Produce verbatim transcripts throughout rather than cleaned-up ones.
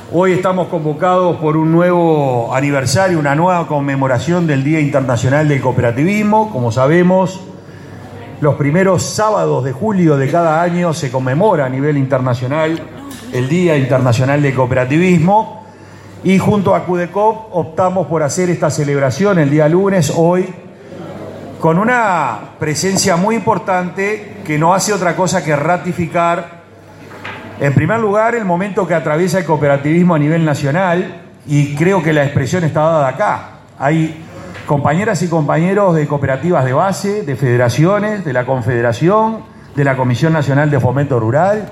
Hoy estamos convocados por un nuevo aniversario, una nueva conmemoración del Día Internacional del Cooperativismo. Como sabemos, los primeros sábados de julio de cada año se conmemora a nivel internacional el Día Internacional del Cooperativismo y junto a CUDECOOP optamos por hacer esta celebración el día lunes, hoy, con una presencia muy importante que no hace otra cosa que ratificar, en primer lugar, el momento que atraviesa el cooperativismo a nivel nacional, y creo que la expresión está dada acá. Hay compañeras y compañeros de cooperativas de base, de federaciones, de la Confederación, de la Comisión Nacional de Fomento Rural,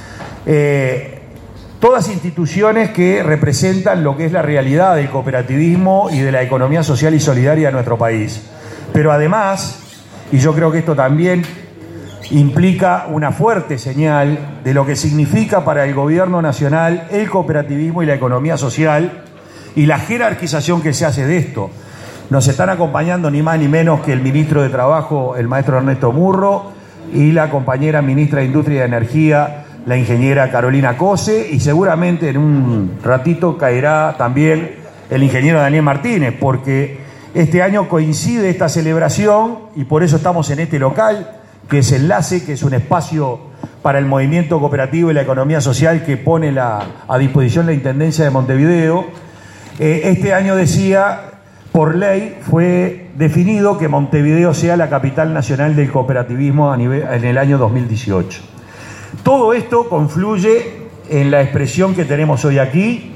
eh, todas instituciones que representan lo que es la realidad del cooperativismo y de la economía social y solidaria de nuestro país. Pero además, y yo creo que esto también implica una fuerte señal de lo que significa para el gobierno nacional el cooperativismo y la economía social y la jerarquización que se hace de esto. Nos están acompañando ni más ni menos que el ministro de Trabajo, el maestro Ernesto Murro, y la compañera ministra de Industria y Energía, la ingeniera Carolina Cose, y seguramente en un ratito caerá también el ingeniero Daniel Martínez, porque este año coincide esta celebración y por eso estamos en este local, que es Enlace, que es un espacio para el movimiento cooperativo y la economía social que pone la, a disposición la Intendencia de Montevideo. Eh, este año, decía, por ley fue definido que Montevideo sea la capital nacional del cooperativismo a nivel, en el año dos mil dieciocho. Todo esto confluye en la expresión que tenemos hoy aquí.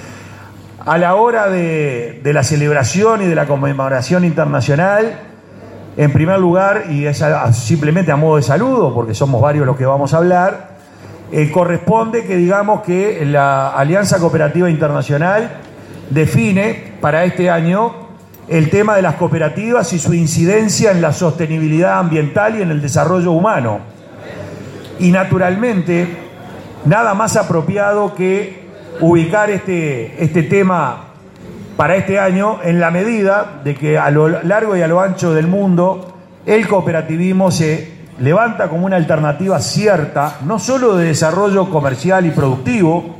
A la hora de, de la celebración y de la conmemoración internacional, en primer lugar, y es a, simplemente a modo de saludo, porque somos varios los que vamos a hablar, eh, corresponde que digamos que la Alianza Cooperativa Internacional define para este año el tema de las cooperativas y su incidencia en la sostenibilidad ambiental y en el desarrollo humano. Y naturalmente, nada más apropiado que ubicar este, este tema para este año en la medida de que a lo largo y a lo ancho del mundo el cooperativismo se levanta como una alternativa cierta, no solo de desarrollo comercial y productivo,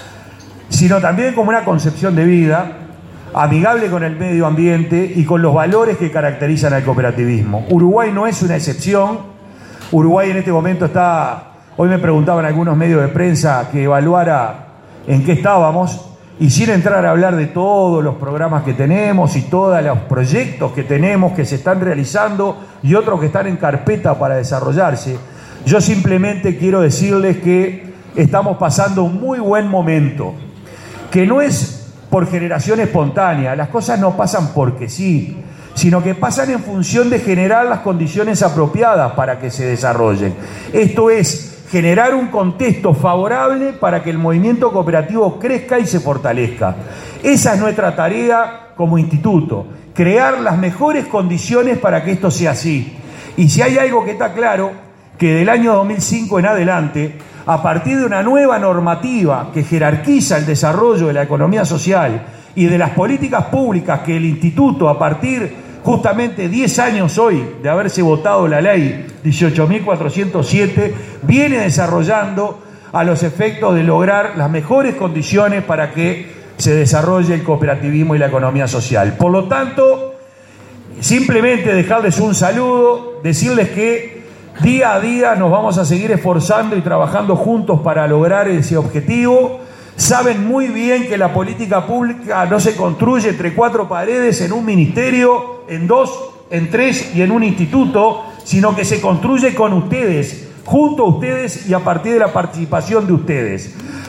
sino también como una concepción de vida amigable con el medio ambiente y con los valores que caracterizan al cooperativismo. Uruguay no es una excepción. Uruguay en este momento está, hoy me preguntaban algunos medios de prensa que evaluara en qué estábamos, y sin entrar a hablar de todos los programas que tenemos y todos los proyectos que tenemos que se están realizando y otros que están en carpeta para desarrollarse, yo simplemente quiero decirles que estamos pasando un muy buen momento, que no es por generación espontánea, las cosas no pasan porque sí, sino que pasan en función de generar las condiciones apropiadas para que se desarrollen. Esto es generar un contexto favorable para que el movimiento cooperativo crezca y se fortalezca. Esa es nuestra tarea como instituto, crear las mejores condiciones para que esto sea así. Y si hay algo que está claro, que del año dos mil cinco en adelante, a partir de una nueva normativa que jerarquiza el desarrollo de la economía social y de las políticas públicas que el instituto, a partir justamente diez años hoy de haberse votado la ley dieciocho mil cuatrocientos siete, viene desarrollando a los efectos de lograr las mejores condiciones para que se desarrolle el cooperativismo y la economía social. Por lo tanto, simplemente dejarles un saludo, decirles que día a día nos vamos a seguir esforzando y trabajando juntos para lograr ese objetivo. Saben muy bien que la política pública no se construye entre cuatro paredes, en un ministerio, en dos, en tres y en un instituto, sino que se construye con ustedes, junto a ustedes y a partir de la participación de ustedes.